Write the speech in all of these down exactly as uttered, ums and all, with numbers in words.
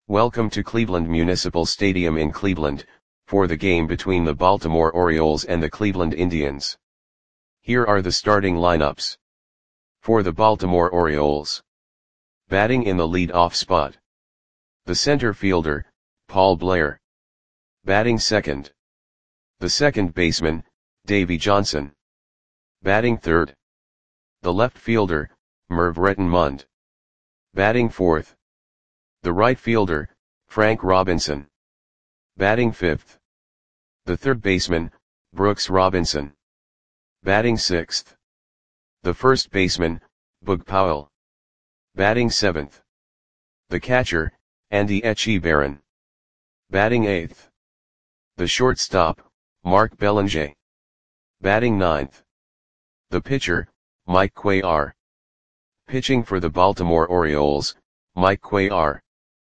Welcome to Cleveland Municipal Stadium in Cleveland, for the game between the Baltimore Orioles and the Cleveland Indians. Here are the starting lineups. For the Baltimore Orioles. Batting in the lead-off spot. The center fielder, Paul Blair. Batting second. The second baseman, Davey Johnson. Batting third. The left fielder, Merv Rettenmund. Batting fourth. The right fielder, Frank Robinson. Batting fifth. The third baseman, Brooks Robinson. Batting sixth. The first baseman, Boog Powell. Batting seventh. The catcher, Andy Etchebarren. Batting eighth. The shortstop, Mark Belanger. Batting ninth. The pitcher, Mike Cuellar. Pitching for the Baltimore Orioles, Mike Cuellar.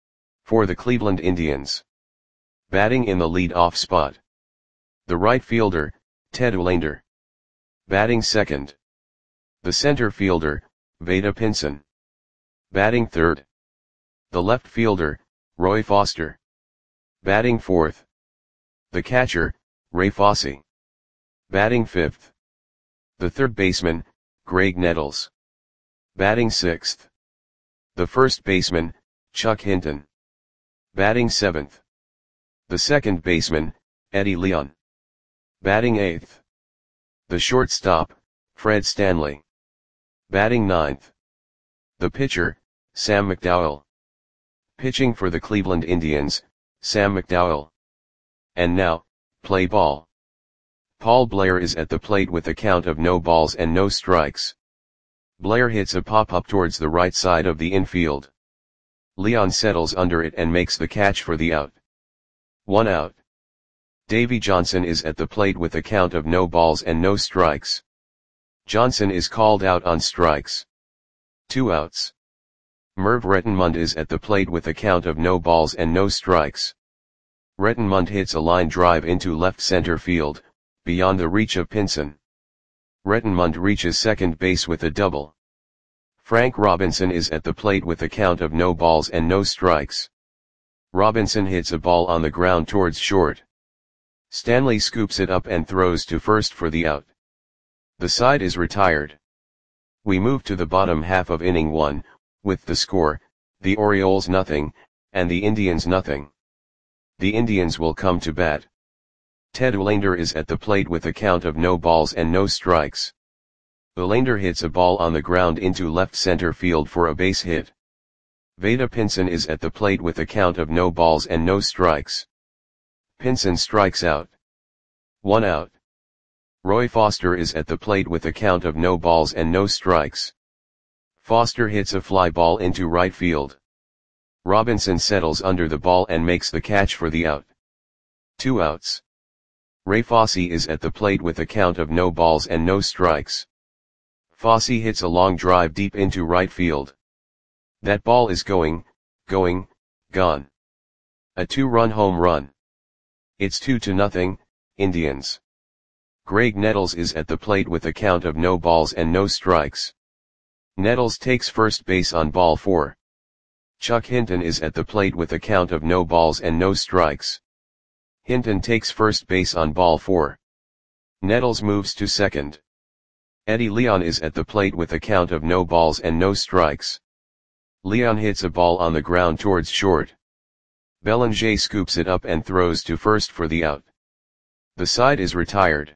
For the Cleveland Indians. Batting in the lead-off spot. The right fielder, Ted Olander. Batting second. The center fielder, Vada Pinson. Batting third. The left fielder, Roy Foster. Batting fourth. The catcher, Ray Fosse. Batting fifth. The third baseman, Graig Nettles. Batting sixth. The first baseman, Chuck Hinton. Batting seventh. The second baseman, Eddie Leon. Batting eighth. The shortstop, Fred Stanley. Batting ninth. The pitcher, Sam McDowell. Pitching for the Cleveland Indians, Sam McDowell. And now, play ball. Paul Blair is at the plate with a count of no balls and no strikes. Blair hits a pop-up towards the right side of the infield. Leon settles under it and makes the catch for the out. One out. Davey Johnson is at the plate with a count of no balls and no strikes. Johnson is called out on strikes. Two outs. Merv Rettenmund is at the plate with a count of no balls and no strikes. Rettenmund hits a line drive into left center field, beyond the reach of Pinson. Rettenmund reaches second base with a double. Frank Robinson is at the plate with a count of no balls and no strikes. Robinson hits a ball on the ground towards short. Stanley scoops it up and throws to first for the out. The side is retired. We move to the bottom half of inning one, with the score, the Orioles nothing, and the Indians nothing. The Indians will come to bat. Ted Olander is at the plate with a count of no balls and no strikes. Olander hits a ball on the ground into left center field for a base hit. Vada Pinson is at the plate with a count of no balls and no strikes. Pinson strikes out. One out. Roy Foster is at the plate with a count of no balls and no strikes. Foster hits a fly ball into right field. Robinson settles under the ball and makes the catch for the out. Two outs. Ray Fosse is at the plate with a count of no balls and no strikes. Fosse hits a long drive deep into right field. That ball is going, going, gone. A two-run home run. It's two to nothing, Indians. Graig Nettles is at the plate with a count of no balls and no strikes. Nettles takes first base on ball four. Chuck Hinton is at the plate with a count of no balls and no strikes. Hinton takes first base on ball four. Nettles moves to second. Eddie Leon is at the plate with a count of no balls and no strikes. Leon hits a ball on the ground towards short. Belanger scoops it up and throws to first for the out. The side is retired.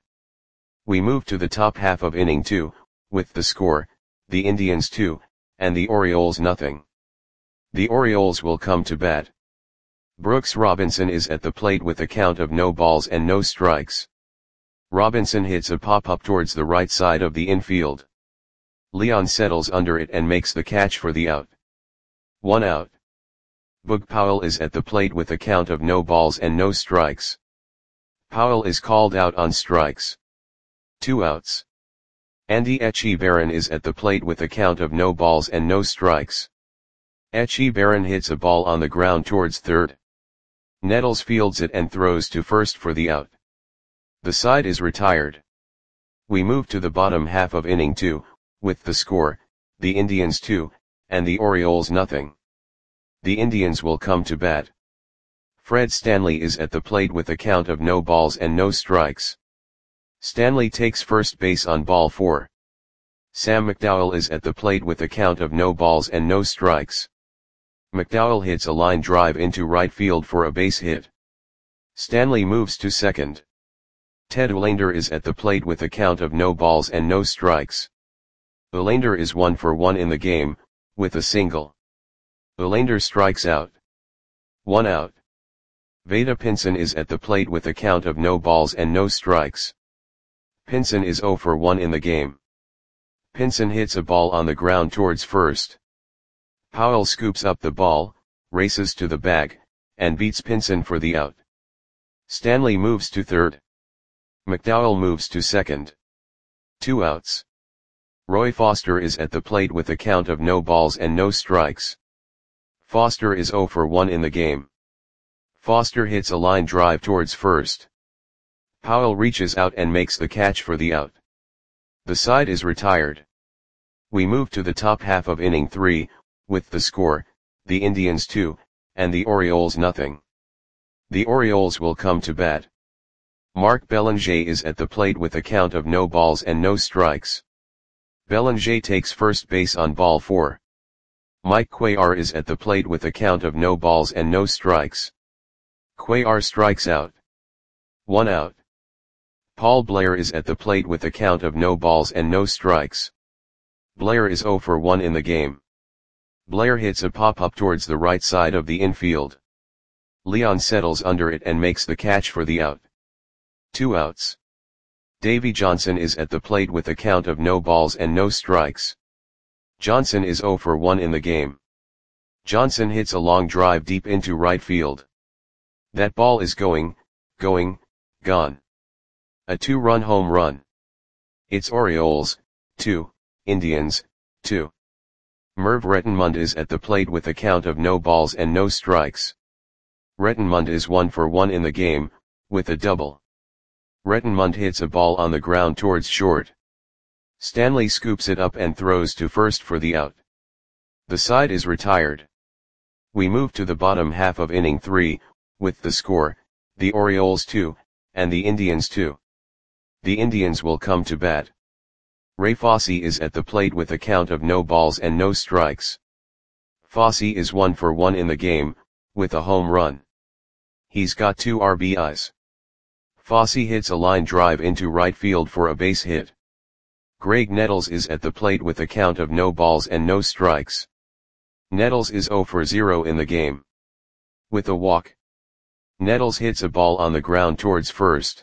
We move to the top half of inning two, with the score, the Indians two, and the Orioles nothing. The Orioles will come to bat. Brooks Robinson is at the plate with a count of no balls and no strikes. Robinson hits a pop-up towards the right side of the infield. Leon settles under it and makes the catch for the out. One out. Boog Powell is at the plate with a count of no balls and no strikes. Powell is called out on strikes. Two outs. Andy Etchebarren is at the plate with a count of no balls and no strikes. Etchebarren hits a ball on the ground towards third. Nettles fields it and throws to first for the out. The side is retired. We move to the bottom half of inning two, with the score, the Indians two, and the Orioles nothing. the Indians will come to bat. Fred Stanley is at the plate with a count of no balls and no strikes. Stanley takes first base on ball four. Sam McDowell is at the plate with a count of no balls and no strikes. McDowell hits a line drive into right field for a base hit. Stanley moves to second. Ted Olander is at the plate with a count of no balls and no strikes. Olander is one for one in the game, with a single. Olander strikes out. One out. Vada Pinson is at the plate with a count of no balls and no strikes. Pinson is zero for one in the game. Pinson hits a ball on the ground towards first. Powell scoops up the ball, races to the bag, and beats Pinson for the out. Stanley moves to third. McDowell moves to second. Two outs. Roy Foster is at the plate with a count of no balls and no strikes. Foster is zero for one in the game. Foster hits a line drive towards first. Powell reaches out and makes the catch for the out. The side is retired. We move to the top half of inning three, with the score, the Indians two, and the Orioles nothing. The Orioles will come to bat. Mark Belanger is at the plate with a count of no balls and no strikes. Belanger takes first base on ball four. Mike Cuellar is at the plate with a count of no balls and no strikes. Cuellar strikes out. One out. Paul Blair is at the plate with a count of no balls and no strikes. Blair is zero for one in the game. Blair hits a pop-up towards the right side of the infield. Leon settles under it and makes the catch for the out. Two outs. Davey Johnson is at the plate with a count of no balls and no strikes. Johnson is zero for one in the game. Johnson hits a long drive deep into right field. That ball is going, going, gone. A two-run home run. It's Orioles, two, Indians, two. Merv Rettenmund is at the plate with a count of no balls and no strikes. Rettenmund is one for one in the game, with a double. Rettenmund hits a ball on the ground towards short. Stanley scoops it up and throws to first for the out. The side is retired. We move to the bottom half of inning three, with the score, the Orioles two, and the Indians two. The Indians will come to bat. Ray Fosse is at the plate with a count of no balls and no strikes. Fosse is one for one in the game, with a home run. He's got two R B Is. Fosse hits a line drive into right field for a base hit. Greg Nettles is at the plate with a count of no balls and no strikes. Nettles is zero for zero in the game. With a walk. Nettles hits a ball on the ground towards first.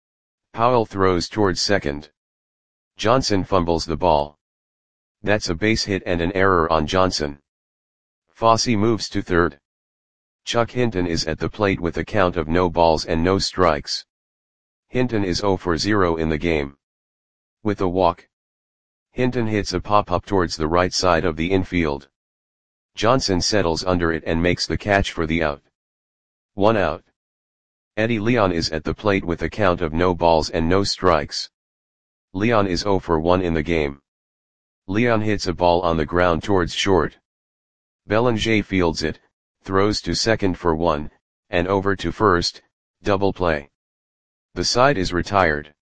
Powell throws towards second. Johnson fumbles the ball. That's a base hit and an error on Johnson. Fosse moves to third. Chuck Hinton is at the plate with a count of no balls and no strikes. Hinton is zero for zero in the game. With a walk. Hinton hits a pop-up towards the right side of the infield. Johnson settles under it and makes the catch for the out. One out. Eddie Leon is at the plate with a count of no balls and no strikes. Leon is zero for one in the game. Leon hits a ball on the ground towards short. Belanger fields it, throws to second for one, and over to first, double play. The side is retired.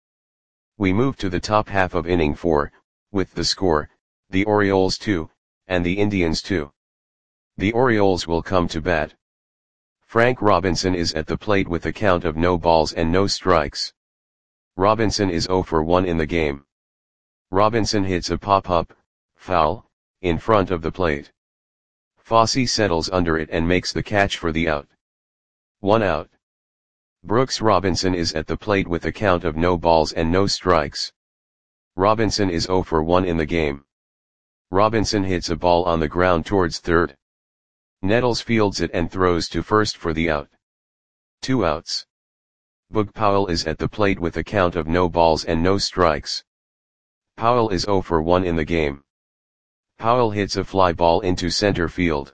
We move to the top half of inning four, with the score, the Orioles two, and the Indians two. The Orioles will come to bat. Frank Robinson is at the plate with a count of no balls and no strikes. Robinson is zero for one in the game. Robinson hits a pop-up, foul, in front of the plate. Fosse settles under it and makes the catch for the out. One out. Brooks Robinson is at the plate with a count of no balls and no strikes. Robinson is zero for one in the game. Robinson hits a ball on the ground towards third. Nettles fields it and throws to first for the out. Two outs. Boog Powell is at the plate with a count of no balls and no strikes. Powell is zero for one in the game. Powell hits a fly ball into center field.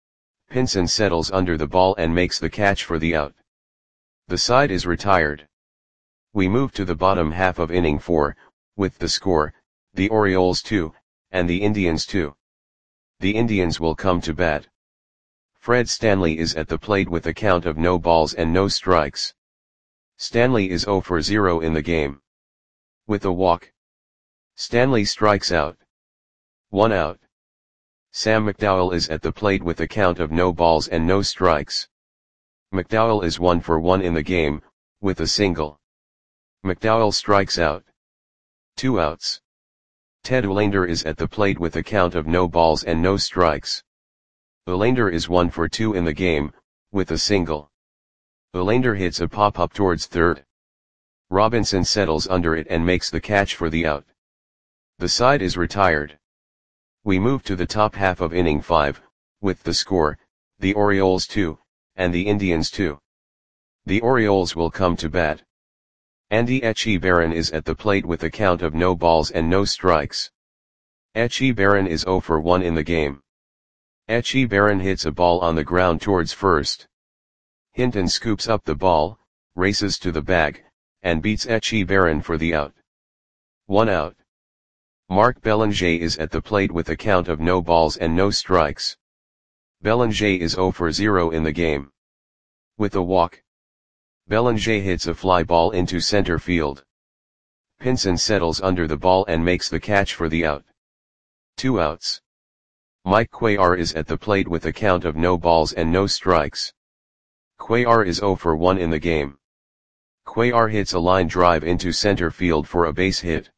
Pinson settles under the ball and makes the catch for the out. The side is retired. We move to the bottom half of inning four, with the score, the Orioles two, and the Indians two. The Indians will come to bat. Fred Stanley is at the plate with a count of no balls and no strikes. Stanley is zero for zero in the game. With a walk, Stanley strikes out. One out. Sam McDowell is at the plate with a count of no balls and no strikes. McDowell is one for one in the game, with a single. McDowell strikes out. Two outs. Ted Olander is at the plate with a count of no balls and no strikes. Olander is one for two in the game, with a single. Olander hits a pop-up towards third. Robinson settles under it and makes the catch for the out. The side is retired. We move to the top half of inning five, with the score, the Orioles two, and the Indians two. The Orioles will come to bat. Andy Etchebarren is at the plate with a count of no balls and no strikes. Etchebarren is zero for one in the game. Etchebarren hits a ball on the ground towards first. Hinton scoops up the ball, races to the bag, and beats Etchebarren for the out. One out. Mark Belanger is at the plate with a count of no balls and no strikes. Belanger is zero for zero in the game. With a walk, Belanger hits a fly ball into center field. Pinson settles under the ball and makes the catch for the out. Two outs. Mike Cuellar is at the plate with a count of no balls and no strikes. Cuellar is zero for one in the game. Cuellar hits a line drive into center field for a base hit.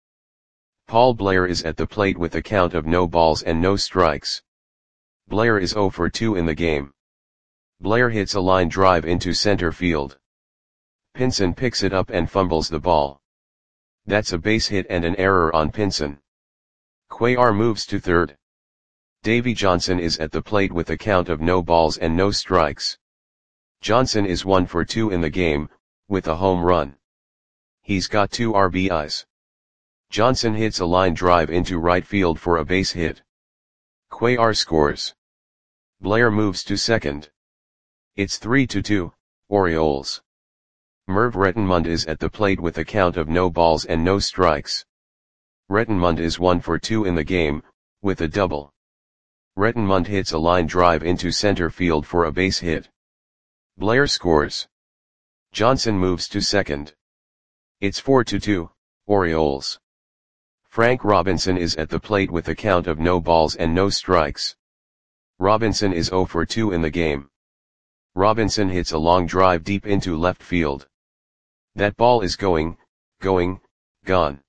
Paul Blair is at the plate with a count of no balls and no strikes. Blair is zero for two in the game. Blair hits a line drive into center field. Pinson picks it up and fumbles the ball. That's a base hit and an error on Pinson. Cuellar moves to third. Davey Johnson is at the plate with a count of no balls and no strikes. Johnson is one for two in the game, with a home run. He's got two R B Is. Johnson hits a line drive into right field for a base hit. Cuellar scores. Blair moves to second. It's three to two, Orioles. Merv Rettenmund is at the plate with a count of no balls and no strikes. Rettenmund is one for two in the game, with a double. Rettenmund hits a line drive into center field for a base hit. Blair scores. Johnson moves to second. It's four to two, Orioles. Frank Robinson is at the plate with a count of no balls and no strikes. Robinson is zero for two in the game. Robinson hits a long drive deep into left field. That ball is going, going, gone.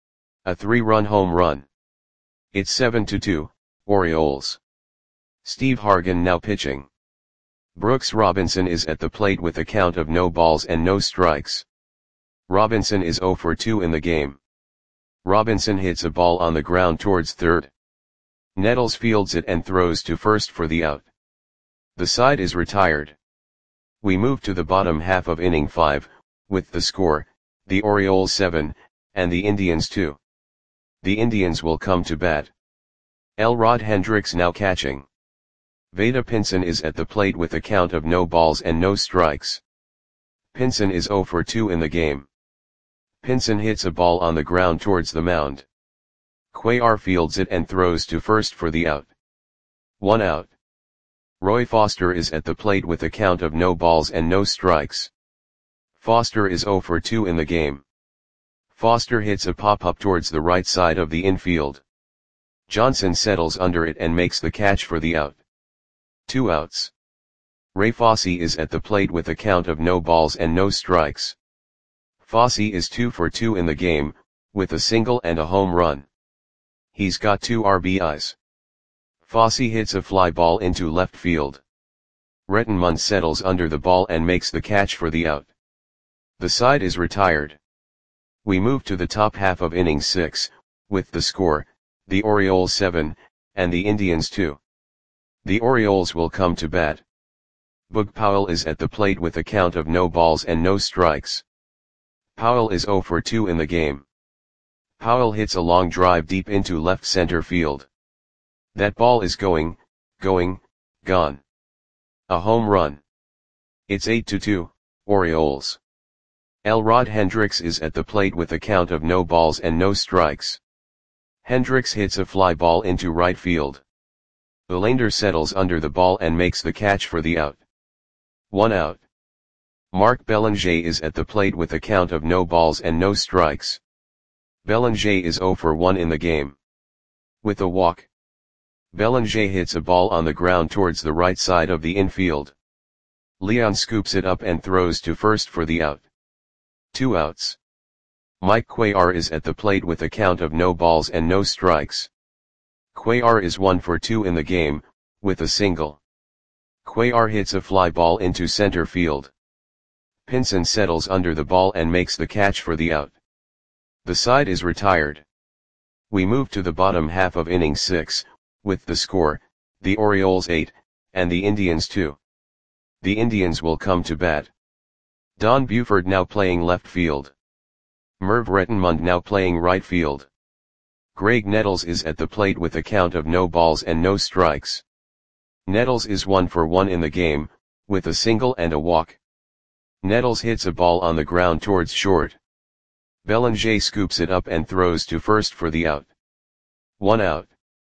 A three-run home run. It's seven to two, Orioles. Steve Hargan now pitching. Brooks Robinson is at the plate with a count of no balls and no strikes. Robinson is zero for two in the game. Robinson hits a ball on the ground towards third. Nettles fields it and throws to first for the out. The side is retired. We move to the bottom half of inning five, with the score, the Orioles seven, and the Indians two. The Indians will come to bat. Elrod Hendricks now catching. Vada Pinson is at the plate with a count of no balls and no strikes. Pinson is zero for two in the game. Pinson hits a ball on the ground towards the mound. Cuellar fields it and throws to first for the out. One out. Roy Foster is at the plate with a count of no balls and no strikes. Foster is zero for two in the game. Foster hits a pop-up towards the right side of the infield. Johnson settles under it and makes the catch for the out. Two outs. Ray Fosse is at the plate with a count of no balls and no strikes. Fosse is two for two in the game, with a single and a home run. He's got two R B Is. Fosse hits a fly ball into left field. Rettenmund settles under the ball and makes the catch for the out. The side is retired. We move to the top half of inning six, with the score, the Orioles seven, and the Indians two. The Orioles will come to bat. Boog Powell is at the plate with a count of no balls and no strikes. Powell is zero for two in the game. Powell hits a long drive deep into left center field. That ball is going, going, gone. A home run. It's eight to two, Orioles. Elrod Hendricks is at the plate with a count of no balls and no strikes. Hendricks hits a fly ball into right field. Elander settles under the ball and makes the catch for the out. One out. Marc Belanger is at the plate with a count of no balls and no strikes. Belanger is zero for one in the game. With a walk, Belanger hits a ball on the ground towards the right side of the infield. Leon scoops it up and throws to first for the out. Two outs. Mike Cuellar is at the plate with a count of no balls and no strikes. Cuellar is one for two in the game, with a single. Cuellar hits a fly ball into center field. Pinson settles under the ball and makes the catch for the out. The side is retired. We move to the bottom half of inning six, with the score, the Orioles eight, and the Indians two. The Indians will come to bat. Don Buford now playing left field. Merv Rettenmund now playing right field. Greg Nettles is at the plate with a count of no balls and no strikes. Nettles is one for one in the game, with a single and a walk. Nettles hits a ball on the ground towards short. Belanger scoops it up and throws to first for the out. One out.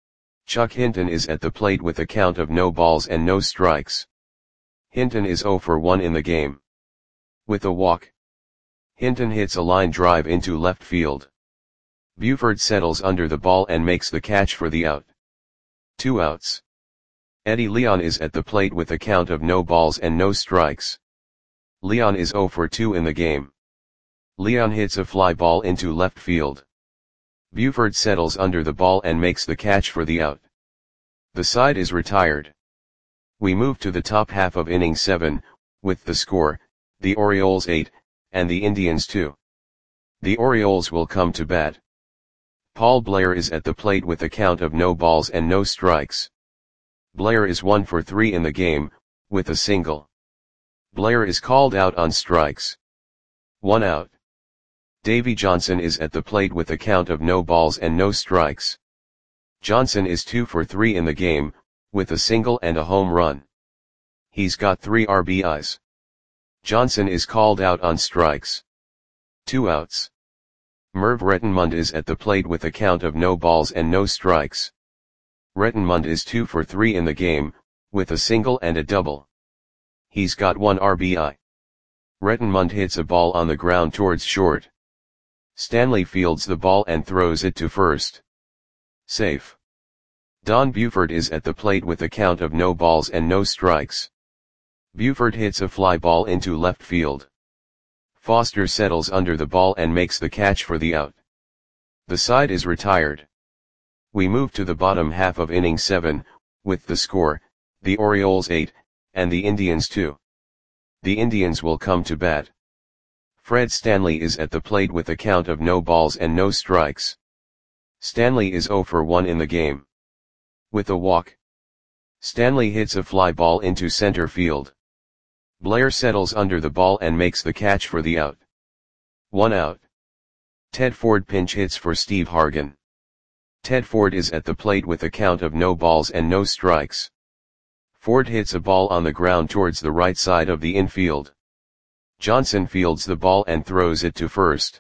Chuck Hinton is at the plate with a count of no balls and no strikes. Hinton is zero for one in the game. With a walk, Hinton hits a line drive into left field. Buford settles under the ball and makes the catch for the out. Two outs. Eddie Leon is at the plate with a count of no balls and no strikes. Leon is zero for two in the game. Leon hits a fly ball into left field. Buford settles under the ball and makes the catch for the out. The side is retired. We move to the top half of inning seven, with the score, the Orioles eight, and the Indians two. The Orioles will come to bat. Paul Blair is at the plate with a count of no balls and no strikes. Blair is one for three in the game, with a single. Blair is called out on strikes. One out. Davey Johnson is at the plate with a count of no balls and no strikes. Johnson is two for three in the game, with a single and a home run. He's got three R B Is. Johnson is called out on strikes. Two outs. Merv Rettenmund is at the plate with a count of no balls and no strikes. Rettenmund is two for three in the game, with a single and a double. He's got one R B I. Rettenmund hits a ball on the ground towards short. Stanley fields the ball and throws it to first. Safe. Don Buford is at the plate with a count of no balls and no strikes. Buford hits a fly ball into left field. Foster settles under the ball and makes the catch for the out. The side is retired. We move to the bottom half of inning seven, with the score, the Orioles eight, and the Indians two. The Indians will come to bat. Fred Stanley is at the plate with a count of no balls and no strikes. Stanley is zero for one in the game. With a walk, Stanley hits a fly ball into center field. Blair settles under the ball and makes the catch for the out. One out. Ted Ford pinch hits for Steve Hargan. Ted Ford is at the plate with a count of no balls and no strikes. Ford hits a ball on the ground towards the right side of the infield. Johnson fields the ball and throws it to first.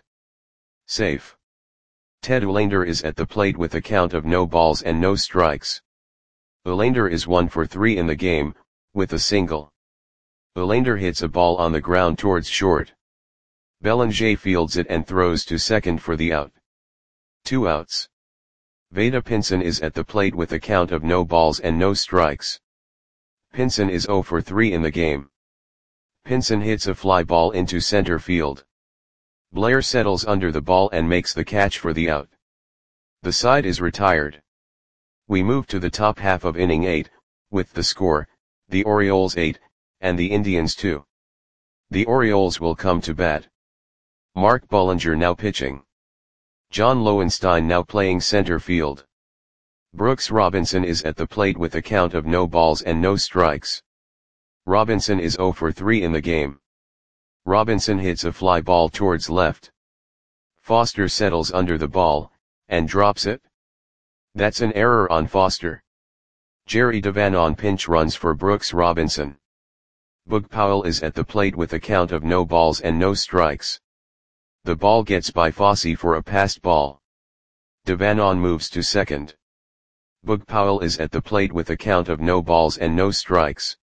Safe. Ted Ulander is at the plate with a count of no balls and no strikes. Ulander is one for three in the game, with a single. Ulander hits a ball on the ground towards short. Belanger fields it and throws to second for the out. Two outs. Vada Pinson is at the plate with a count of no balls and no strikes. Pinson is zero for three in the game. Pinson hits a fly ball into center field. Blair settles under the ball and makes the catch for the out. The side is retired. We move to the top half of inning eight, with the score, the Orioles eight, and the Indians two. The Orioles will come to bat. Mark Bullinger now pitching. John Lowenstein now playing center field. Brooks Robinson is at the plate with a count of no balls and no strikes. Robinson is zero for three in the game. Robinson hits a fly ball towards left. Foster settles under the ball, and drops it. That's an error on Foster. Jerry Devanon pinch runs for Brooks Robinson. Boog Powell is at the plate with a count of no balls and no strikes. The ball gets by Fosse for a passed ball. Devanon moves to second. Boog Powell is at the plate with a count of no balls and no strikes.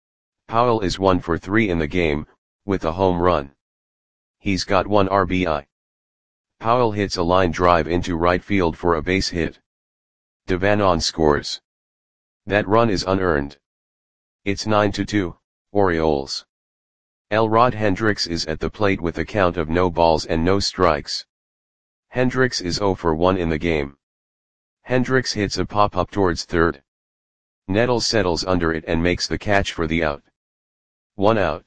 Powell is one for three in the game, with a home run. He's got one R B I. Powell hits a line drive into right field for a base hit. Devanon scores. That run is unearned. It's nine to two, Orioles. Elrod Hendricks is at the plate with a count of no balls and no strikes. Hendricks is zero for one in the game. Hendricks hits a pop-up towards third. Nettles settles under it and makes the catch for the out. One out.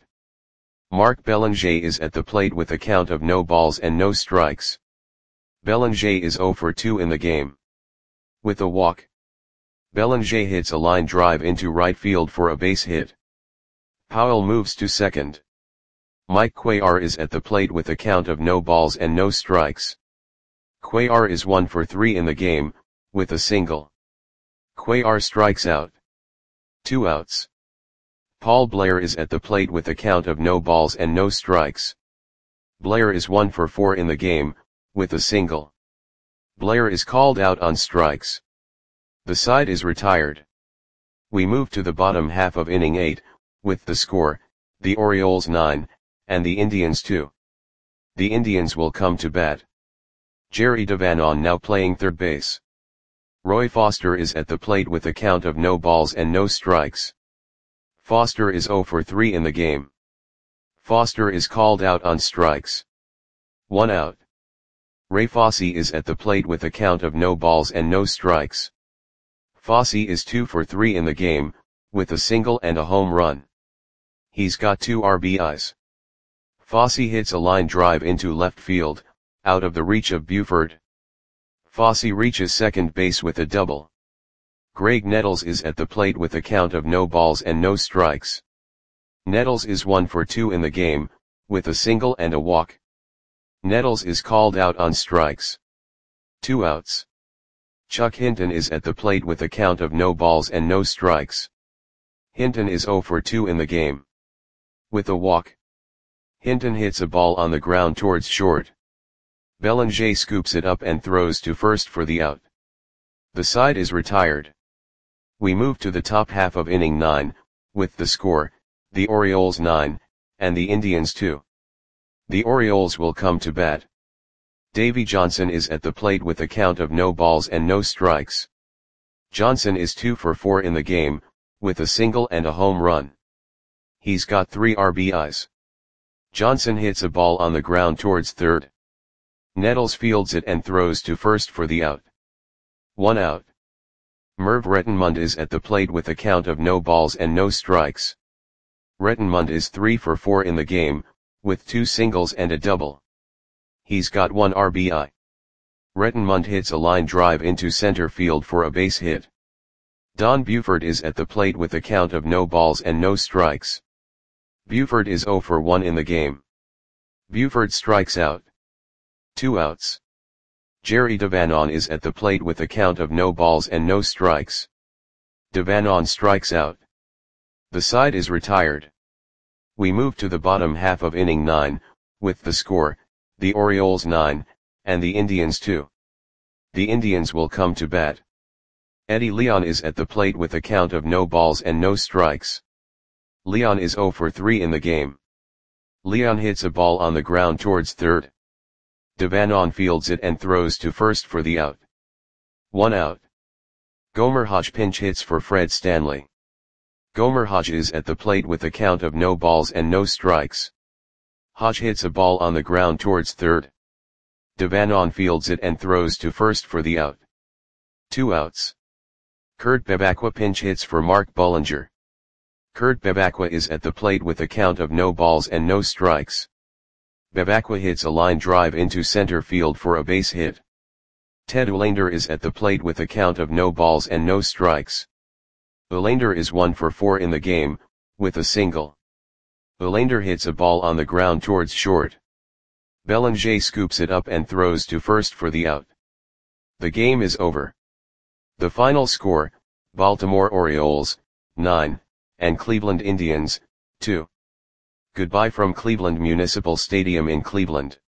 Mark Belanger is at the plate with a count of no balls and no strikes. Belanger is zero for two in the game. With a walk, Belanger hits a line drive into right field for a base hit. Powell moves to second. Mike Cuellar is at the plate with a count of no balls and no strikes. Cuellar is one for three in the game, with a single. Cuellar strikes out. Two outs. Paul Blair is at the plate with a count of no balls and no strikes. Blair is one for four in the game, with a single. Blair is called out on strikes. The side is retired. We move to the bottom half of inning eight, with the score, the Orioles nine, and the Indians two. The Indians will come to bat. Jerry Devanon now playing third base. Roy Foster is at the plate with a count of no balls and no strikes. Foster is zero for three in the game. Foster is called out on strikes. One out. Ray Fosse is at the plate with a count of no balls and no strikes. Fosse is two for three in the game, with a single and a home run. He's got two R B Is. Fosse hits a line drive into left field, out of the reach of Buford. Fosse reaches second base with a double. Greg Nettles is at the plate with a count of no balls and no strikes. Nettles is one for two in the game, with a single and a walk. Nettles is called out on strikes. Two outs. Chuck Hinton is at the plate with a count of no balls and no strikes. Hinton is zero for two in the game. With a walk. Hinton hits a ball on the ground towards short. Belanger scoops it up and throws to first for the out. The side is retired. We move to the top half of inning nine, with the score, the Orioles nine, and the Indians two. The Orioles will come to bat. Davey Johnson is at the plate with a count of no balls and no strikes. Johnson is two for four in the game, with a single and a home run. He's got three R B Is. Johnson hits a ball on the ground towards third. Nettles fields it and throws to first for the out. One out. Merv Rettenmund is at the plate with a count of no balls and no strikes. Rettenmund is three for four in the game, with two singles and a double. He's got one R B I. Rettenmund hits a line drive into center field for a base hit. Don Buford is at the plate with a count of no balls and no strikes. Buford is zero for one in the game. Buford strikes out. Two outs. Jerry Devanon is at the plate with a count of no balls and no strikes. Devanon strikes out. The side is retired. We move to the bottom half of inning nine, with the score, the Orioles nine, and the Indians two. The Indians will come to bat. Eddie Leon is at the plate with a count of no balls and no strikes. Leon is zero for three in the game. Leon hits a ball on the ground towards third. Devanon fields it and throws to first for the out. One out. Gomer Hodge pinch hits for Fred Stanley. Gomer Hodge is at the plate with a count of no balls and no strikes. Hodge hits a ball on the ground towards third. Devanon fields it and throws to first for the out. Two outs. Kurt Bevacqua pinch hits for Mark Bullinger. Kurt Bevacqua is at the plate with a count of no balls and no strikes. Bevacqua hits a line drive into center field for a base hit. Ted Olander is at the plate with a count of no balls and no strikes. Olander is one for four in the game, with a single. Olander hits a ball on the ground towards short. Belanger scoops it up and throws to first for the out. The game is over. The final score, Baltimore Orioles, nine, and Cleveland Indians, two. Goodbye from Cleveland Municipal Stadium in Cleveland.